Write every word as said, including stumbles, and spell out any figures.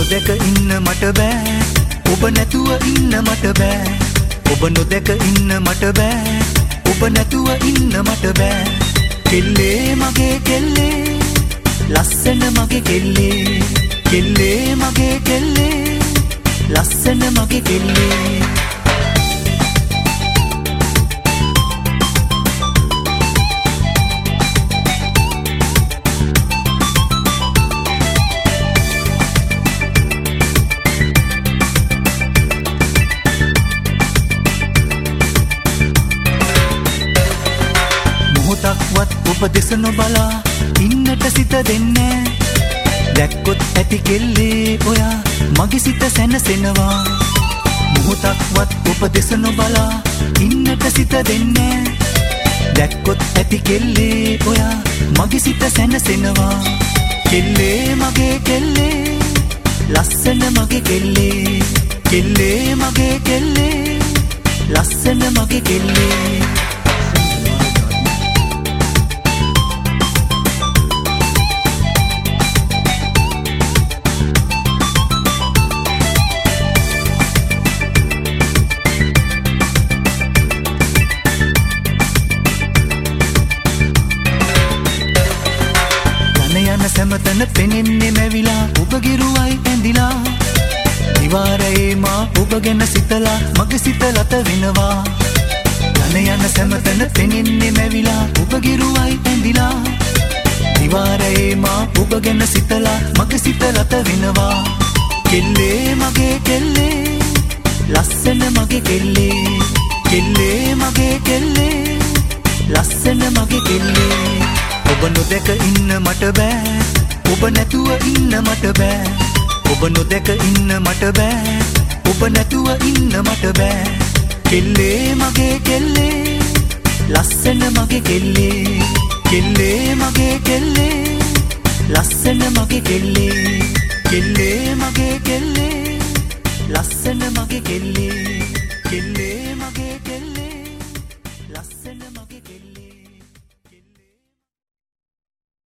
නොදැක ඉන්න මට බෑ ඔබ නැතුව ඉන්න මට බෑ ඔබ නොදැක ඉන්න මට බෑ ඔබ නැතුව ඉන්න මට බෑ කෙල්ලේ මගේ කෙල්ලේ ලස්සන මගේ කෙල්ලේ කෙල්ලේ මගේ කෙල්ලේ ලස්සන මගේ කෙල්ලේ මොහොතක්වත් ඔබ දෙස නොබලා ඉන්නට සිත දෙන්නේ දැක්කොත් ඇති කෙල්ලේ ඔයා මගේ සිත සැනසෙනවා මොහොතක්වත් ඔබ දෙස නොබලා ඉන්නට සිත දෙන්නේ දැක්කොත් ඇති කෙල්ලේ ඔයා මගේ සිත සැනසෙනවා කෙල්ලේ මගේ කෙල්ලේ ලස්සන මගේ කෙල්ලේ කෙල්ලේ මගේ කෙල්ලේ ලස්සන මගේ කෙල්ලේ යන සැමතන පෙනෙන්නේ මැවිලා ඔබ ගිරුවයි ඇඳිලා දිවාරයේ මා ඔබ ගැන සිතලා මගේ සිත ලත වෙනවා යන යන සැමතන පෙනෙන්නේ මැවිලා ඔබ ගිරුවයි ඇඳිලා දිවාරයේ මා ඔබ ගැන සිතලා මගේ සිත ලත වෙනවා කෙල්ලේ මගේ කෙල්ලේ ලස්සන මගේ කෙල්ලේ කෙල්ලේ මගේ කෙල්ලේ ලස්සන මගේ කෙල්ලේ ඔබ නොදැක ඉන්න මට බෑ ඔබ නැතුව ඉන්න මට බෑ ඔබ නොදැක ඉන්න මට බෑ ඔබ නැතුව ඉන්න මට බෑ කෙල්ලේ මගේ කෙල්ලේ ලස්සන මගේ කෙල්ලේ කෙල්ලේ මගේ කෙල්ලේ ලස්සන මගේ කෙල්ලේ